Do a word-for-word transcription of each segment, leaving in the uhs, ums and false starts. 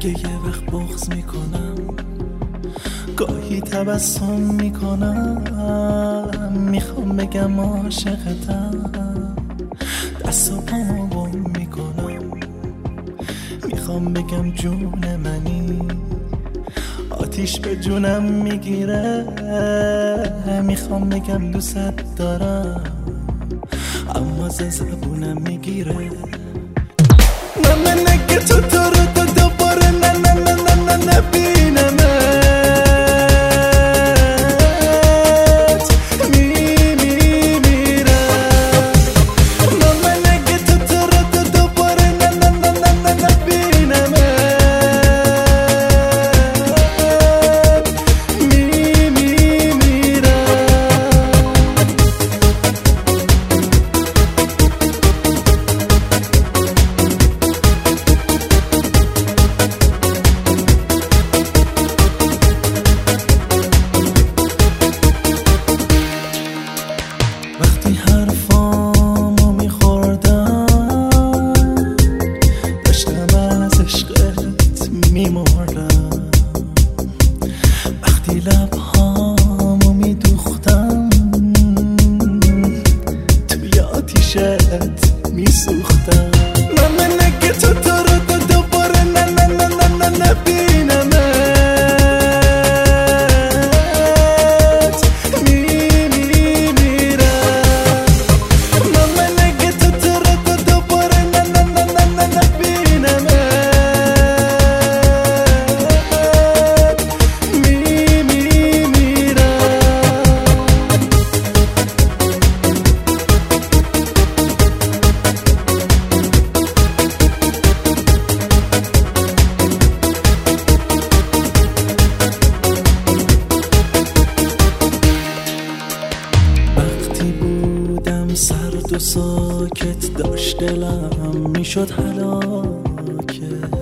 اگه یه وقت بغض میکنم، گاهی تبسم میکنم، میخوام بگم عاشقتم، دست و پامو گم میکنم، میخوام بگم جون منی، آتیش به جونم میگیره، میخوام بگم دوست دارم، اما ز زبونم میگیره. نه من اگه تو تو رو تو دوباره نه نه نه نه نه نبینمت می می میرم. نه من اگه تو تو رو تو دوباره نه نه نه نه نه نبینمت می می میرم. وقتی حرفامو میخوردم داشتم از عشقت میمردم، وقتی لبهامو میدوختم توی آتیشت میسوختم. من من اگه تو تو رو تو دوباره نه نه نه نه نه نبینمت می می میرم. من من اگه تو تو رو تو دوباره نه نه نه نه نه نبینمت می می میرم. وقتی بودم سرد و ساکت داشت دلم میشد هلاکت،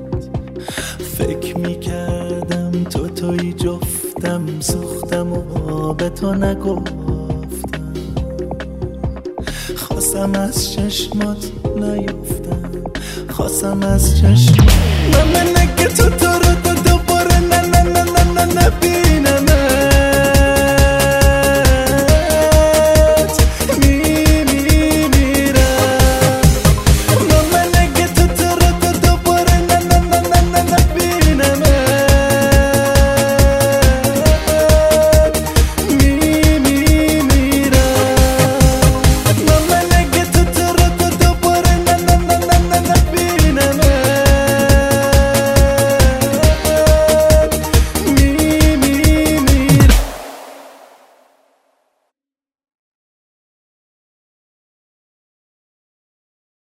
فکر میکردم تو توی جفتم، سوختم و به تو نگفتم، خواستم از چشمات نیفتم، خواستم از چشمات. من من اگه تو تو رو تو دوباره نه نه نه نه نه نبینم